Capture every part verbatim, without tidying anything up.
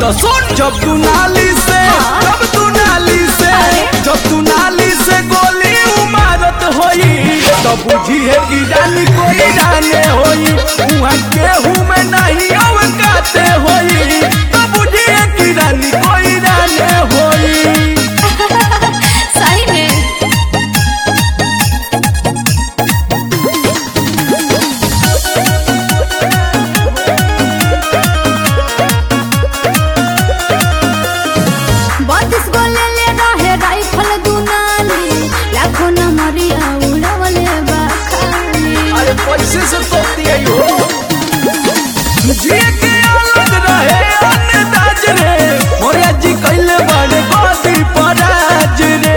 तो सुन, जब तू नाली से जब तू नाली से जब तू नाली से गोली उमारत होई तो बुझी है कि जानी कोई जाने होई, वहाँ केहू में नहीं अवकाते होई तो बुझी है कि जानी कोई जाने होई। सही में बत्तीस गो ले ले रहे राइफल दुनाली, लाखों न मरिया उड़वले बखाली। अरे पैसे से तोती है यो जी के अलग रहे अन्नदाज रे, मोरा जी कैले बड़े बादी पराज रे।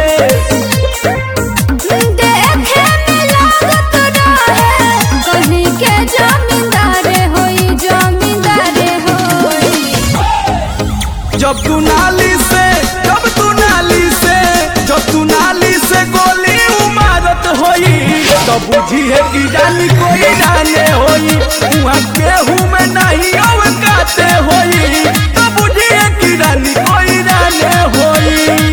देखे में लागत रहे कहीं के जमींदारे होई जमींदारे होई। जब तू नाली से जब तू नाली से जब तू नाली से गोली उमारत होई तो बुझी है कि जानी कोई जाने होई, वहाँ केहू में नहीं अवकाते होई तो बुझी है कि जानी कोई जाने होई।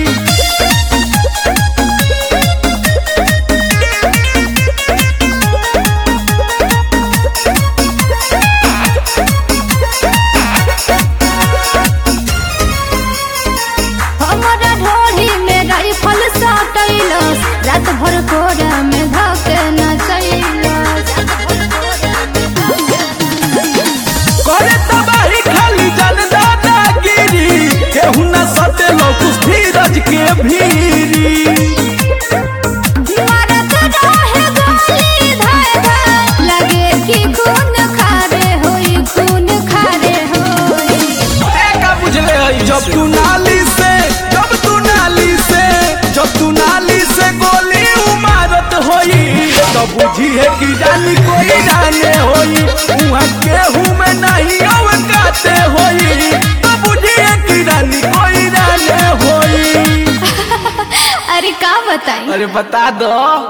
हमारा ढोली में राइफल सटैलस, रात भर कोरा में धके नचैलस। करे तबाही खाली जन दादागिरी, केहू न सटे लो कुछ धीरज के भीरी। मारत रहे गोली धाय धाय, लगे कि खून खारे होई खून खारे होई। का बुझले हई, जब तू नाली से जब तू नाली से जब तू नाली से गोली उमारत होई तो बुझी है कि जानी कोई जाने होई, वहाँ केहू में नहीं अवकाते होई तो बुझी है कि जानी कोई जाने होई। अरे का बताई, अरे बता दो।